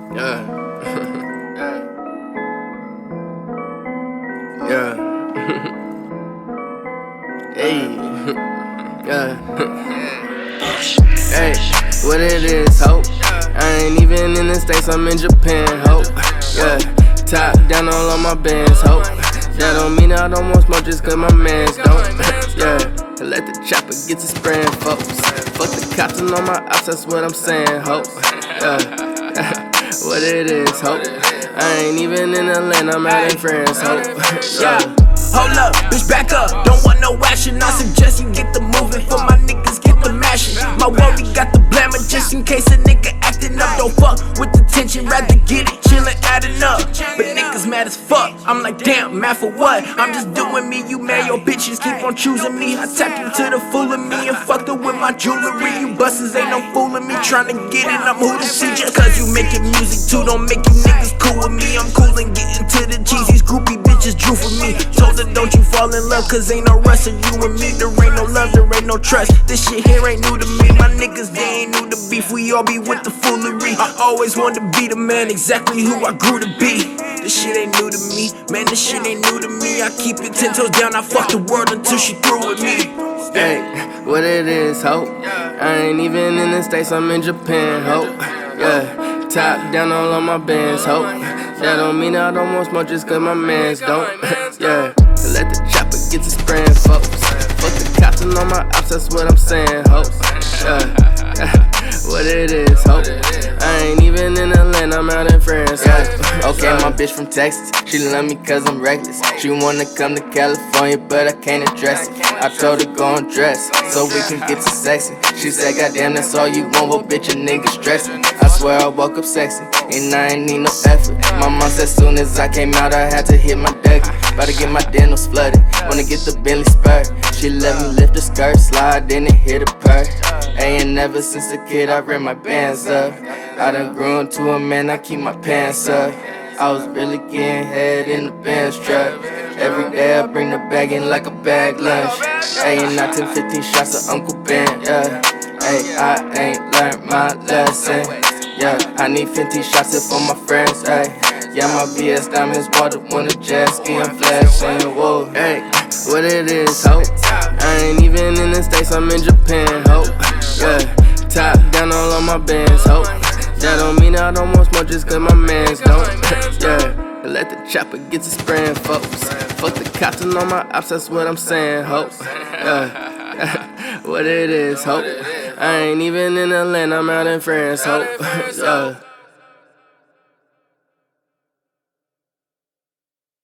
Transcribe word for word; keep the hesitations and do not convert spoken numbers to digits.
Yeah. Yeah. Hey. Yeah. Hey, what it is, hope. I ain't even in the States, I'm in Japan, hope. Yeah. Top down all on my bands, hope. That don't mean I don't want smoke just cause my mans don't. Yeah. Let the chopper get to spraying, folks. Fuck the cops and all my ops, that's what I'm saying, hope. Yeah. What it is, hope. I ain't even in the land, I'm out in France, hope. Yeah. Hold up, bitch, back up. Don't want no action. I suggest you get the moving for my niggas, get the mashing. My worry got the blammer just in case a nigga acting up. Don't fuck with the tension, rather get it chillin', adding up. But niggas mad as fuck. I'm like, damn, mad for what? I'm just doing me, you mad, your bitches keep on choosing me. I tapped into the fool of me and fucked her with my jewelry. You busters ain't no fooling me, tryna get it, I'm who to see. Just cause you making music too, don't make you niggas cool with me. I'm cool and getting to the cheese, these groupie bitches drew for me. Told her don't you fall in love, cause ain't no rest of you and me. There ain't no love, there ain't no trust. This shit here ain't new to me. My niggas, they ain't new to beef, we all be with the foolery. I always wanted to be the man, exactly who I grew to be. This shit ain't new to me, man, this shit ain't new to me. I keep it ten toes down, I fuck the world until she through with me. Hey, what it is, hope. I ain't even in the States, I'm in Japan, hope. Yeah, top down all on my bands, hope. That don't mean I don't want smoke just cause my mans don't. Yeah, let the chopper get to spraying, folks. Fuck the cops and all my ops, that's what I'm saying, hope. Yeah. What it is, hope. I ain't even in the land, I'm out in France, hope. Okay, my bitch from Texas, she love me cause I'm reckless. She wanna come to California, but I can't address it. I told her go and dress, so we can get to sexy. She said, goddamn, that's all you want, well, bitch, a nigga stressing. I swear I woke up sexy, and I ain't need no effort. My mom said soon as I came out, I had to hit my deck. About to get my dentals flooded, wanna get the Bentley spurt. She let me lift the skirt, slide, then it hit a purr. Ain't never since a kid I ran my bands up. I done grew into a man, I keep my pants up. I was really getting head in the Benz truck. Every day I bring the bag in like a bag lunch. Ayy, not ten, fifteen shots of Uncle Ben, yeah. Ayy, I ain't learned my lesson. Yeah, I need fifteen shots here for my friends, ayy. Yeah, my V S diamonds water when the jet ski, I'm flashing, whoa. Ayy, what it is, hope. I ain't even in the States, I'm in Japan, hope. Yeah, top down all on my bands, hope. That don't mean I don't want smoke just cause my mans don't. Yeah, let the chopper get to spraying, folks. Fuck the cops and all my ops, that's what I'm saying, hope. Yeah, what it is, hope. I ain't even in the land, I'm out in France, hope. Yeah.